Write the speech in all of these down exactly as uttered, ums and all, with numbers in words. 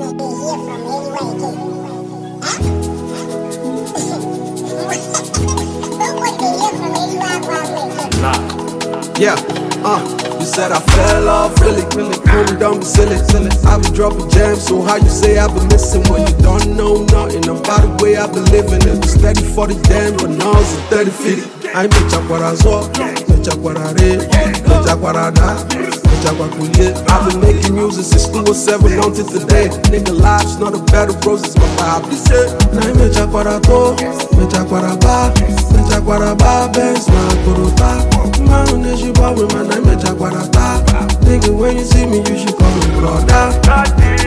Yeah, uh, you said I fell off, really, really, really don't be silly, silly. I be dropping jams, so how you say I been missing when you don't know nothing about the way I been living? It was steady for the damn, but now it's a thirty fifty. I ain't bitch up what I saw, bitch up what I read, bitch up what I die, bitch up what I did. I've been making music since two oh seven until today. Nigga, life's not a battle, bros, it's my vibe. This shit, now I bitch up what I thought, bitch up what I buy, bitch up what I buy, bands, now I go to buy. My own is you bought with my name, bitch up what I thought. Nigga, when you see me, you should call me brother. Got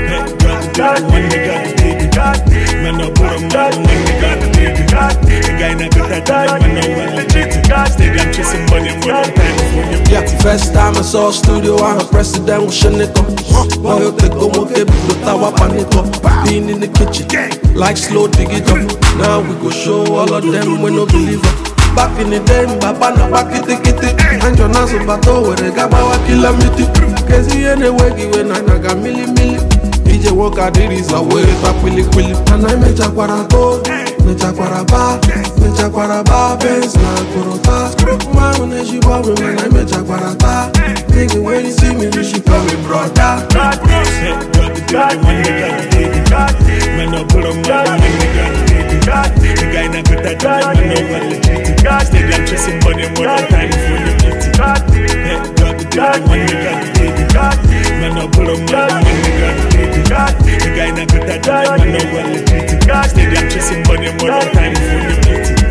the dirty one, they got the baby. Man, I put a man when they got the baby. The guy not got that time, man, I want legit. Stay down, chasing money, and one time before you yeah, first time I saw a studio, I heard president with Shaniko. Boy, you take go moke, but tawa panito. Being in the kitchen, like slow dig it up. Now we go show all of them when no believer. Back in the day, Baba na back it it. And your naso bato where they got our kilometer. Cause anyway, when I got milli milli. D J walk out it is a way back willy willy. And I make a quarato, make a quaraba, make a quaraba, benz na kurota. My own is you bought me, man, I make a quarata. Nigga, when you see me, you should call me brother. Got the dirty one, they got the baby. Man, I put a man when they got the baby. The guy not got that time, man, I want legit. Stay down, chasing money, and one time before you get it. Got the dirty one, they got the baby. Man, I put a man when they got the baby. The guy not got that time, man, I want legit. Stay down, chasing money, and one time before you get it.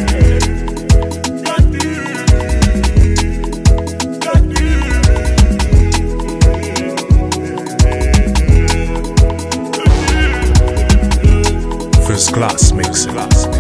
First class mix.